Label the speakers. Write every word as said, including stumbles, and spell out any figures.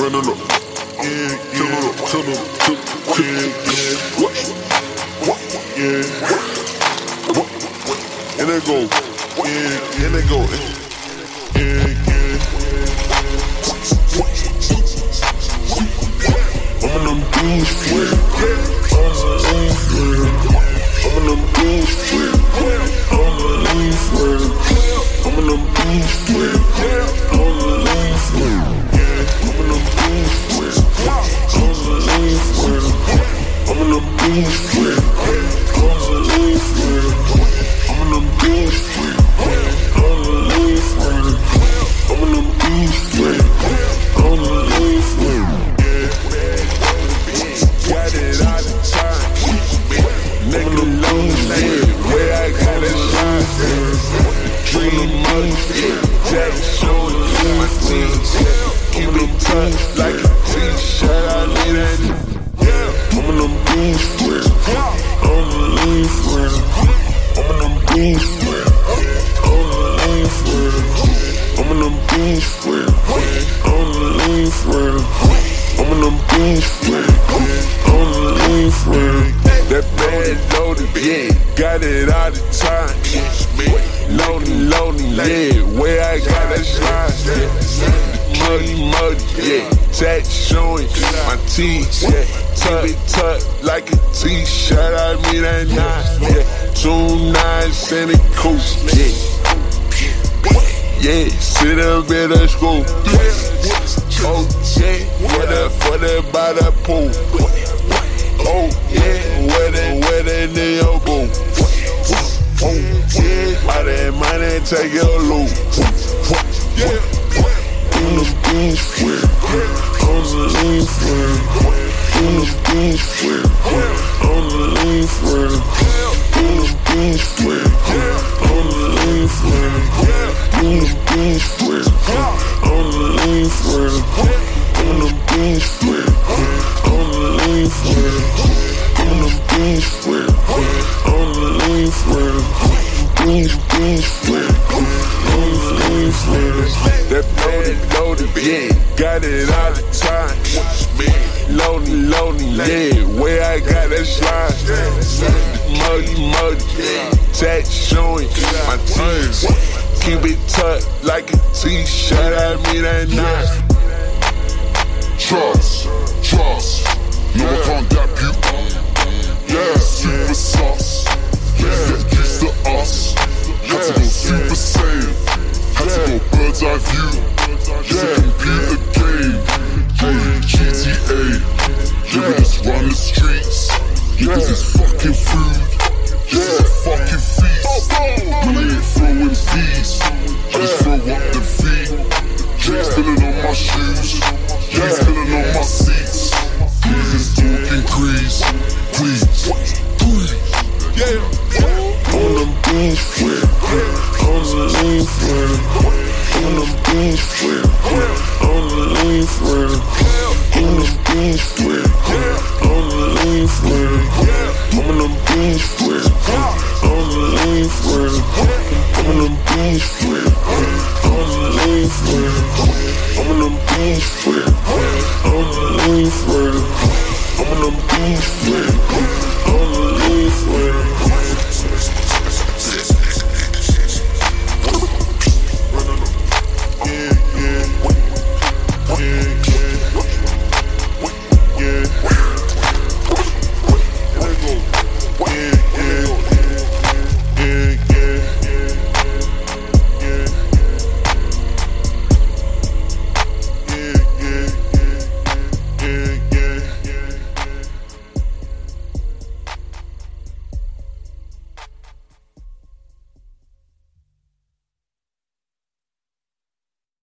Speaker 1: running up. Yeah, yeah, turn up, turn up, turn up, yeah, what? What? Yeah, what? And they go, yeah, and they go, yeah, yeah. I'm in them blues, yeah, I'm in them blues, yeah, I'm in them blues, yeah, I'm in them blues, yeah, I'm in them blues, yeah, I'm in them blues, yeah, I'm in them blues, yeah, I'm in them blues, yeah, I'm in them blues, yeah, I'm in them blues, yeah, I'm in them blues, yeah, I'm in them blues, yeah, I'm in them blues, yeah. Got it all the time. Nigga lonely, where I got a shine. Dream money, Jack shoulders, my teeth. Keep them tucked like a t-shirt. I need that. I'm in them blues, yeah. I'm in the leaves, yeah. I'm in them blues, yeah. I'm in the leaves, yeah. I'm in them blues, yeah. I'm in the leaves, yeah. I'm in them blues, yeah. I'm in the leaves, yeah. That bad loaded, yeah. Got it all the time. Lonely, lonely, yeah. Where I got that slide, yeah. Muddy, muddy, yeah. Tack showing my teeth, yeah. Tuck it tucked like a t-shirt. I mean that nine, yeah. Two nines and a coupe, yeah. Yeah, sit up at the school. Oh yeah, for that, for that by the pool. Oh yeah, where that, where that nigga go? Oh yeah, all that money take your loot. Yeah, on the beach, on the leaf, on the beach, on the leaf, on the beach, on the leaf, on the beach, on the leaf, on the beach, on the leaf, on the beach, on the leaf, beach, beach, on the leaf, that loaded, loaded, yeah, got it all the time. Lonely, lonely, yeah, where I got that slide. Muddy, muddy, yeah, tack showing my teeth. Keep it tucked like a t-shirt. I mean that nine.
Speaker 2: Trust, trust, no I can't gap you. Yeah, super sauce. Yeah, get used to us. Had to go super saiyan. Had to go bird's eye view. It's a computer game. Hey, G T A. Yeah, we just run the streets. Yeah, this is fucking food. Yeah, fucking feast. Man, I ain't throwing peas. I just throw up the feet. Yeah, spilling on my shoes. Yeah, spilling on my seats. Niggas talking grease. Please, please. Yeah.
Speaker 1: On them beach, on the leaf, on them beach, on the leaf, on the beach, on the leaf, I'm in them beach, on the leaf, I'm in them beach, on the leaf, I'm in them beach, on the leaf, I'm in them beach.